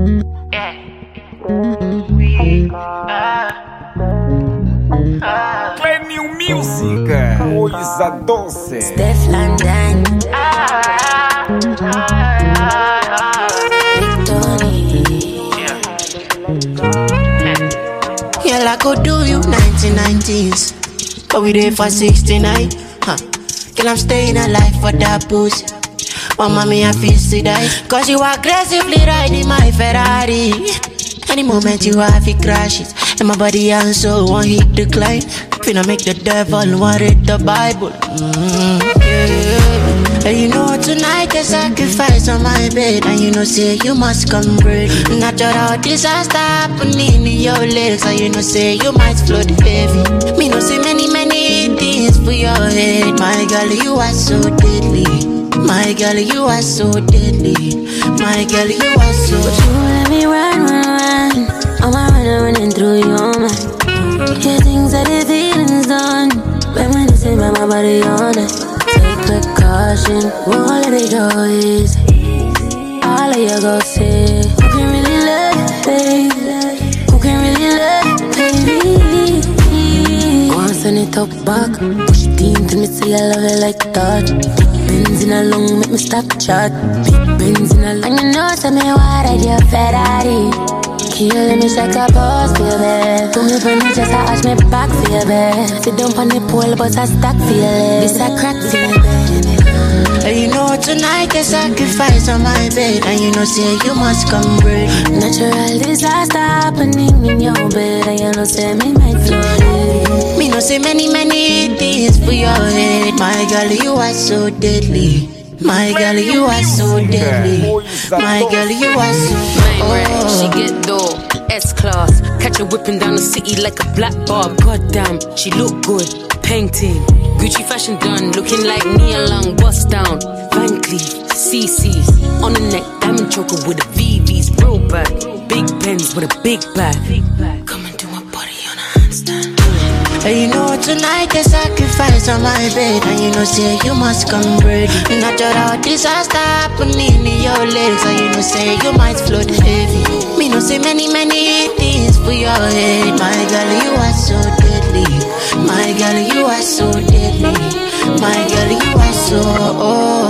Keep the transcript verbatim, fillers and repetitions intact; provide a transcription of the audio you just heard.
Yeah. We are. Play new music, coisa doce. Steph London, Victory. Yeah, I could do you nineteen nineties, but we there for sixty-nine. Huh. Girl, I'm staying alive for that pussy. Oh, mommy, I feel so die. Cause you aggressively riding my Ferrari. Any moment you have it crashes, and my body and soul won't hit decline. Finna make the devil want read the Bible. Mm, yeah. And you know tonight the sacrifice on my bed, and you know say you must come break. Natural disaster happening in your legs, and you know say you might float heavy. Me know say many many things for your head. My girl, you are so deadly. My girl, you are so deadly. My girl, you are so. But you let me run, run, run. On my run, running through your mind. Yeah, things that the feelings done. Reminiscing about my body on it. Take precaution, won't let it go easy. All of you go say, who can really love you, baby? Who can really love you, baby? Go and send it up back. Push it in till me say I love you like that. Benz in a long, make me stop chat. Big Benz in a long. And you know, send me why I your Ferrari. Kill me like a boss, baby. Put me on the chest, I arch me back for you, baby. Sit down on the pole, but I stack for you, this a crack for me, baby. And you know tonight the sacrifice on my bed, and you know say you must come break. Natural disaster happening in your bed, and you know say me might float. Me know say many many things for your head. My girl, you are so deadly. My girl, you are so deadly. My girl, you are so. Oh. She get dope, S-class. Catch her whipping down the city like a black barb. Goddamn, she look good. Painting, Gucci fashion done. Looking like Nia Long, bust down. Van Cleef, C C's. On the neck, diamond choker with a V V's. Real bad, big Benz with a big bag. Come and do my body on a handstand. And you know tonight the sacrifice on my bed, and you know say you must come break. Natural disaster happening in your legs, and you know say you might float heavy. Me know say many many things for your head. My girl, you are so deadly. My girl, you are so deadly. My girl, you are so. Oh.